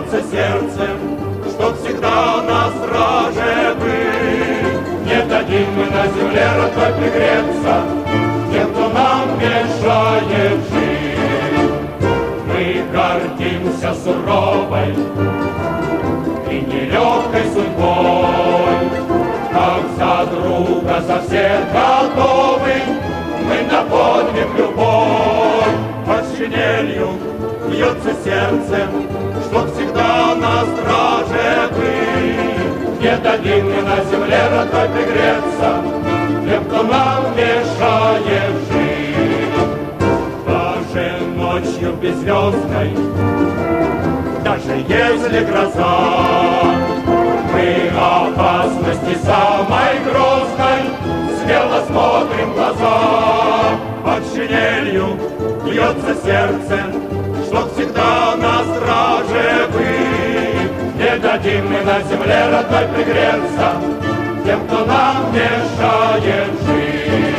бьется сердцем, чтоб всегда на страже быть. Не дадим мы на земле родной пригреться тем, кто нам мешает жить. Мы гордимся суровой и нелегкой судьбой, как за друга за всех готовы мы на подвиг любовь. Под шинелью бьется сердцем, чтоб всегда на страже быть. Не дадим мы на земле родной пригреться тем, кто нам мешает жить. Даже ночью беззвездной, даже если гроза, мы опасности самой грозной смело смотрим в глаза. Под шинелью бьется сердцем, чтоб всегда на страже быть. Не дадим мы на земле родной пригреться тем, кто нам мешает жить.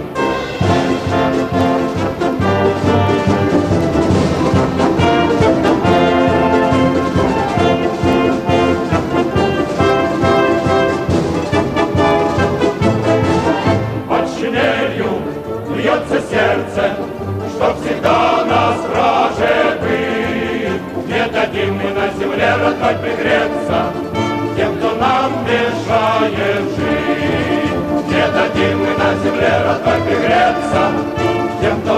Бьется сердце, чтоб всегда на страже быть. Не дадим мы на земле родной пригреться тем, кто нам мешает жить. Не дадим мы на земле родной пригреться тем, кто